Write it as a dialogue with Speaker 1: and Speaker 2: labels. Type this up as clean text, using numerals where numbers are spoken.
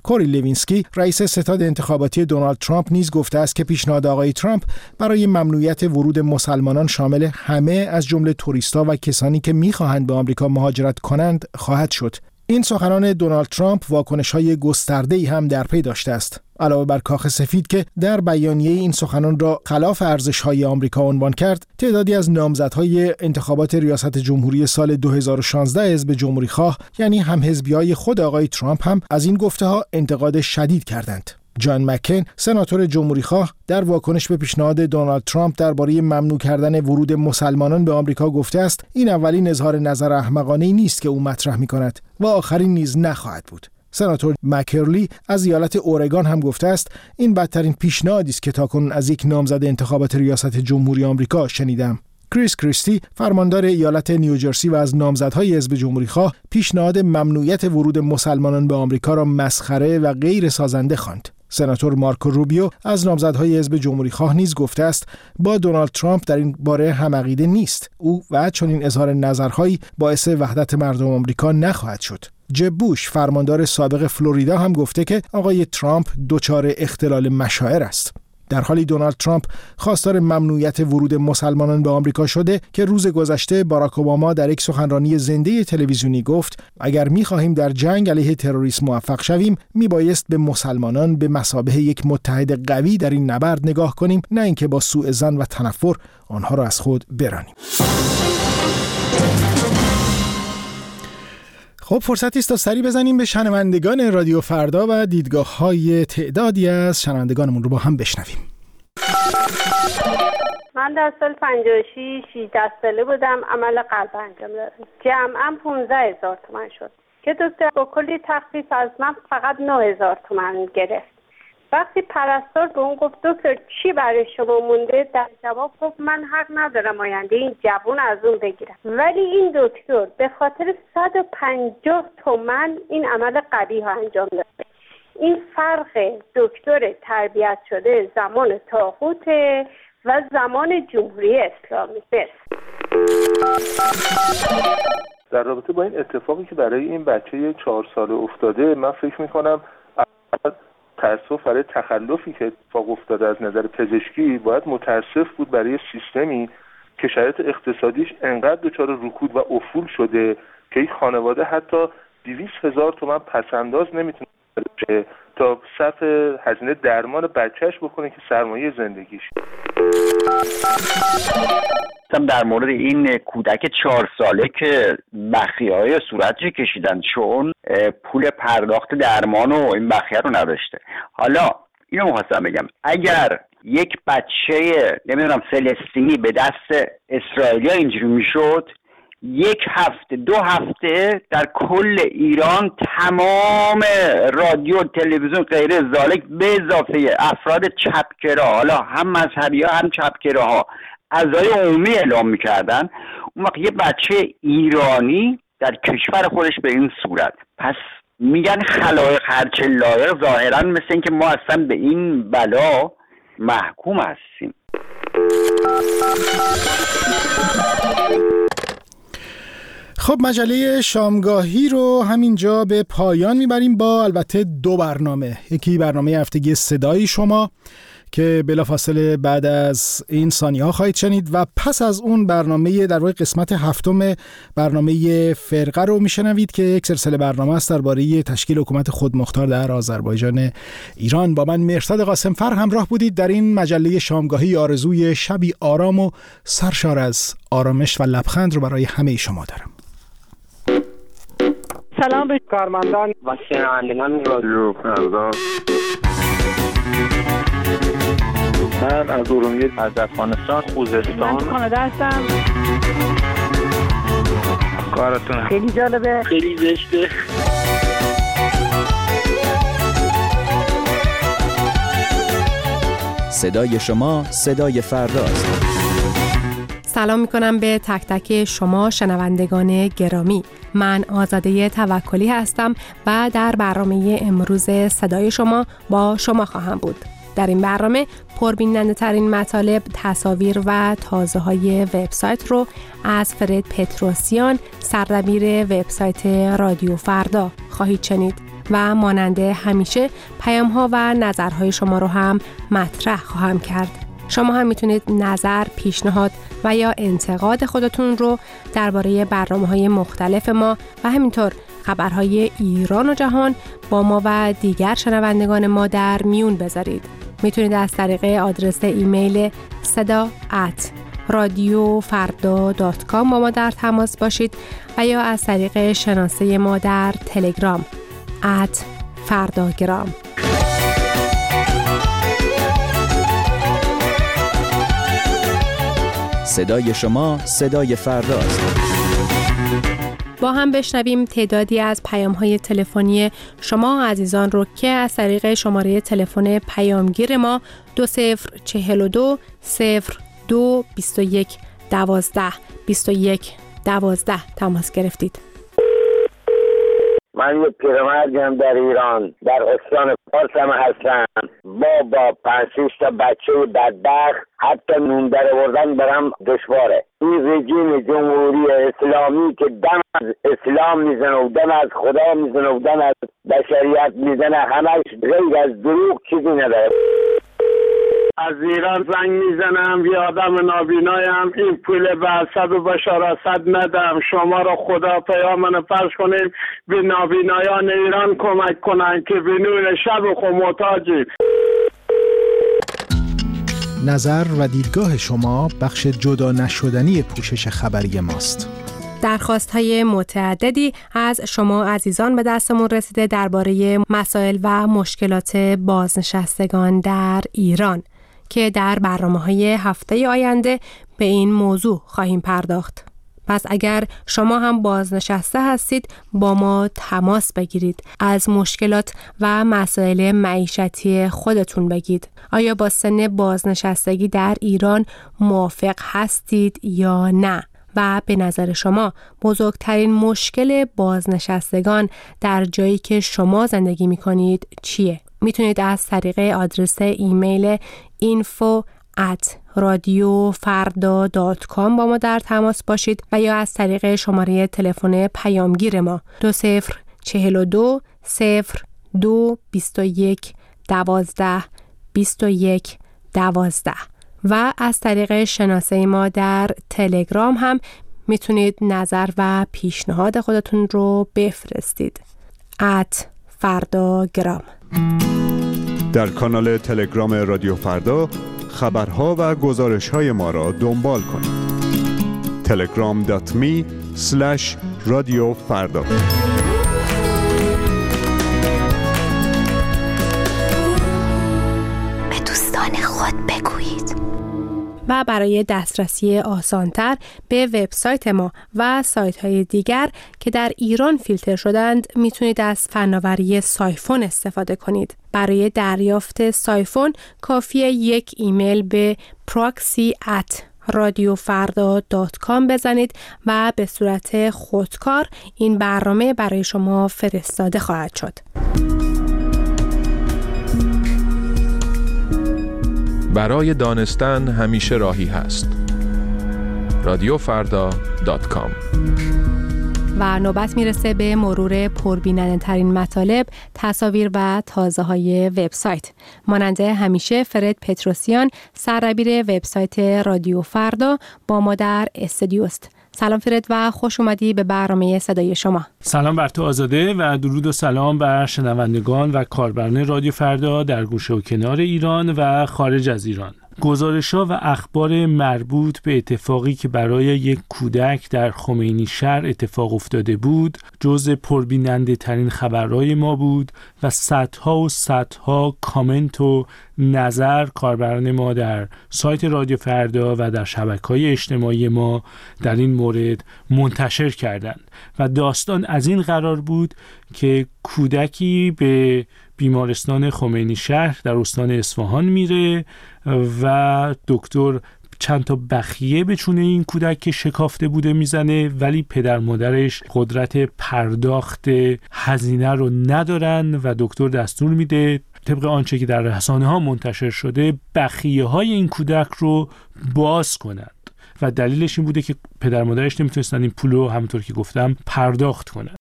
Speaker 1: کوری لوینسکی رئیس ستاد انتخاباتی دونالد ترامپ نیز گفته است که پیشنهاد آقای ترامپ برای ممنوعیت ورود مسلمانان شامل همه از جمله توریست‌ها و کسانی که می‌خواهند به آمریکا مهاجرت کنند خواهد شد. این سخنان دونالد ترامپ واکنش‌های گسترده‌ای هم در پی داشته است. علاوه بر کاخ سفید که در بیانیه این سخنان را خلاف ارزش‌های آمریکا عنوان کرد، تعدادی از نامزدهای انتخابات ریاست جمهوری سال 2016 حزب جمهوری‌خواه یعنی همحزبی‌های خود آقای ترامپ هم از این گفته‌ها انتقاد شدید کردند. جان مکین، سناتور جمهوری‌خواه، در واکنش به پیشنهاد دونالد ترامپ درباره ممنوع کردن ورود مسلمانان به آمریکا گفته است این اولین اظهار نظر احمقانه‌ای نیست که او مطرح می‌کند و آخرین نیز نخواهد بود. سناتور مکرلی از ایالت اورگان هم گفته است این بدترین پیشنهادی است که تاکنون از یک نامزد انتخابات ریاست جمهوری آمریکا شنیدم. کریس کریستی، فرماندار ایالت نیوجرسی و از نامزدهای حزب جمهوری‌خواه، پیشنهاد ممنوعیت ورود مسلمانان به آمریکا را مسخره و غیر سازنده خواند. سناتور مارکو روبیو از نامزدهای حزب جمهوری‌خواه نیز گفته است با دونالد ترامپ در این باره هم عقیده نیست. او و چنین اظهار نظرهایی باعث وحدت مردم آمریکا نخواهد شد. جب بوش، فرماندار سابق فلوریدا، هم گفته که آقای ترامپ دچار اختلال مشاعر است. در حالی دونالد ترامپ خواستار ممنوعیت ورود مسلمانان به آمریکا شده که روز گذشته باراک اوباما در یک سخنرانی زنده تلویزیونی گفت اگر می‌خواهیم در جنگ علیه تروریسم موفق شویم میبایست به مسلمانان به مثابه یک متحد قوی در این نبرد نگاه کنیم، نه اینکه با سوء ظن و تنفر آنها را از خود برانیم. خب فرصتی است تا سری بزنیم به شنوندگان رادیو فردا و دیدگاه‌های تعدادی از شنوندگانمون رو با هم بشنویم.
Speaker 2: من در سال 56 18 ساله بودم، عمل قلب انجام دادم. جمعاً 15,000 تومان شد که دکتر با کلی تخفیف از من فقط 9,000 تومان گرفت. وقتی پرستار به اون گفت دکتر چی برای شما مونده، در جواب گفت من حق ندارم آینده این جوون از اون بگیرم، ولی این دکتر به خاطر 150 تومان این عمل قبیح ها انجام داده. این فرق دکتر تربیت شده زمان طاغوت و زمان جمهوری اسلامی است.
Speaker 3: در رابطه با این اتفاقی که برای این بچه 4 ساله افتاده، من فکر میکنم تأسف برای تخلفی که اتفاق افتاده از نظر پزشکی، باید متاسف بود برای سیستمی که شرایط اقتصادیش انقدر دچار رکود و افول شده که این خانواده حتی 200,000 تومان پسنداز نمیتونه بشه تا صرف هزینه درمان بچهش بکنه که سرمایه زندگیش.
Speaker 4: در مورد این کودک 4 ساله که بخیه‌های صورتش کشیدن چون پول پرداخت درمان و این بخیه رو نداشته. حالا اینو می‌خواستم بگم اگر یک بچه نمیدونم فلسطینی به دست اسرائیلیا اینجوری میشد، 1 هفته 2 هفته در کل ایران تمام رادیو تلویزیون غیر ذالک به اضافه افراد چپگرا، حالا هم مذهبی ها هم چپگرا ها، اعضای عمومی اعلام میکردن. اون وقت یه بچه ایرانی در کشور خودش به این صورت، پس میگن خلایق هرچه لایق، ظاهرا مثل این که ما اصلا به این بلا محکوم هستیم.
Speaker 1: خب مجله شامگاهی رو همینجا به پایان میبریم با البته 2 برنامه. یکی برنامه هفتگی صدای شما که بلافاصله بعد از این ثانیه‌ها خواهید شنید و پس از اون برنامه در واقع قسمت 7 برنامه فرقه رو میشنوید که یک سلسله برنامه است درباره تشکیل حکومت خودمختار در آذربایجان ایران. با من مهرزاد قاسمفر همراه بودید در این مجله شامگاهی. آرزوی شبی آرام و سرشار از آرامش و لبخند رو برای همه شما دارم.
Speaker 5: سلام به کارمندان و شنوندگان رادیو فردا.
Speaker 3: من از ارومیه، از افغانستان، خوزستان،
Speaker 5: من کانادا هستم.
Speaker 3: کارتون
Speaker 5: خیلی جالبه،
Speaker 3: خیلی زشته.
Speaker 6: صدای شما صدای فرداست.
Speaker 7: سلام میکنم به تک تک شما شنوندگان گرامی. من آزاده توکلی هستم و در برنامه امروز صدای شما با شما خواهم بود. در این برنامه پربیننده ترین مطالب، تصاویر و تازه های وبسایت رو از فرد پتروسیان، سردبیر وبسایت رادیو فردا خواهید شنید. و ماننده همیشه پیام‌ها و نظرهای شما رو هم مطرح خواهم کرد. شما هم میتونید نظر، پیشنهاد و یا انتقاد خودتون رو درباره برنامه‌های مختلف ما و همینطور خبرهای ایران و جهان با ما و دیگر شنوندگان ما در میون بذارید. میتونید از طریق آدرس ایمیل sada@radiofarda.com با ما در تماس باشید و یا از طریق شناسه ما در تلگرام @fardagram.
Speaker 6: صدای شما صدای فرداست.
Speaker 7: با هم بشنویم تعدادی از پیام‌های تلفنی شما عزیزان رو که از طریق شماره تلفن پیامگیر ما 2042 02 21 12 21 12 تماس گرفتید.
Speaker 8: من یک پیرمردم در ایران در استان فارس هستم. با 5-6 تا بچه بدبخت حتی نون در آوردن برام دشواره. این رژیم جمهوری اسلامی که دم از اسلام میزنه و دم از خدا میزنه و دم از بشریت میزنه، همش غیر از دروغ چیزی نداره. از ایران زنگ میزنم، یه آدم نابینایم، این پول به حسب بشارت ندم. شما را خدا پیامن فرض کنیم به نابینایان ایران کمک کنن که به نور شب خود محتاجیم.
Speaker 1: نظر و دیدگاه شما بخش جدا نشدنی پوشش خبری ماست.
Speaker 7: درخواست‌های متعددی از شما عزیزان به دستمون رسیده درباره مسائل و مشکلات بازنشستگان در ایران که در برنامه‌های هفته آینده به این موضوع خواهیم پرداخت. پس اگر شما هم بازنشسته هستید با ما تماس بگیرید، از مشکلات و مسائل معیشتی خودتون بگید. آیا با سن بازنشستگی در ایران موافق هستید یا نه؟ و به نظر شما بزرگترین مشکل بازنشستگان در جایی که شما زندگی می‌کنید چیه؟ میتونید از طریق آدرس ایمیل info@radiofarda.com با ما در تماس باشید و یا از طریق شماره تلفن پیامگیر ما 2042 02 21 12 21 12 و از طریق شناسه ما در تلگرام هم میتونید نظر و پیشنهاد خودتون رو بفرستید @fardagram.
Speaker 9: در کانال تلگرام رادیو فردا خبرها و گزارش‌های ما را دنبال کنید. telegram.me/radiofarda.
Speaker 10: به دوستان خود بگویید.
Speaker 7: و برای دسترسی آسانتر به وبسایت ما و سایت‌های دیگر که در ایران فیلتر شدند میتونید از فناوری سایفون استفاده کنید. برای دریافت سایفون کافیه یک ایمیل به proxy@radiofarda.com بزنید و به صورت خودکار این برنامه برای شما فرستاده خواهد شد.
Speaker 11: برای دانستن همیشه راهی هست. radiofarda.com.
Speaker 7: و نوبت میرسه به مرور پربیننده ترین مطالب، تصاویر و تازه های وبسایت. ماننده همیشه فرد پتروسیان، سردبیر وبسایت رادیو فردا با ما در استودیو است. سلام فرد و خوش اومدی به برنامه صدای شما.
Speaker 12: سلام بر تو آزاده و درود و سلام بر شنوندگان و کاربران رادیو فردا در گوشه و کنار ایران و خارج از ایران. گزارش‌ها و اخبار مربوط به اتفاقی که برای یک کودک در خمینی شهر اتفاق افتاده بود جزء پربیننده ترین خبرهای ما بود و صدها و صدها کامنت و نظر کاربران ما در سایت رادیو فردا و در شبکه‌های اجتماعی ما در این مورد منتشر کردند و داستان از این قرار بود که کودکی به بیمارستان خمینی شهر در استان اصفهان میره و دکتر چند تا بخیه به چونه این کودک که شکافته بوده میزنه، ولی پدر مادرش قدرت پرداخت هزینه رو ندارن و دکتر دستور میده طبق آنچه که در رسانه ها منتشر شده بخیه های این کودک رو باز کنند و دلیلش این بوده که پدر مادرش نمیتونستن این پول رو همونطور که گفتم پرداخت کنند.